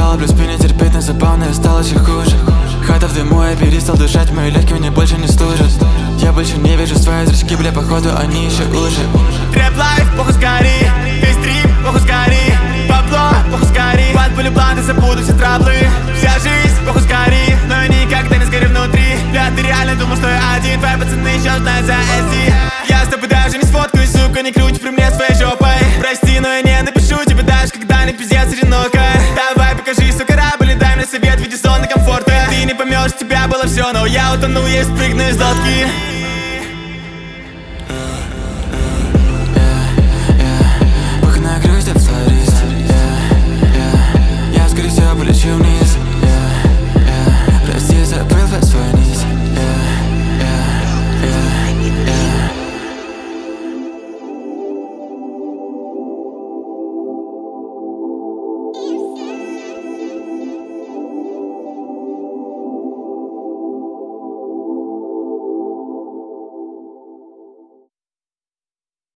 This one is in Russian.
устала, плюс пить не терпеть, но забавно стало еще хуже. Хата в дыму, я перестал дышать, мои легкие мне больше не стужат. Я больше не вижу свои зрачки, бля, походу они еще уже. Трэп-лайф, похуй сгори, весь трип, похуй сгори. Бабло, похуй сгори, под пулю бланты забуду все траблы. Вся жизнь, похуй сгори, но я никогда не сгорю внутри. Бля, ты реально думал, что я один, твои пацаны еще знают за SD. Я с тобой даже не сфоткаюсь, сука, не крути при мне своей жопой. Прости, но я не напишу тебе даже, когда не пиздец одинокая. Давай покажи, сука, корабль и дай мне совет в виде зоны комфорта. Ты не поймешь, у тебя было все, но я утону, я спрыгну из лодки.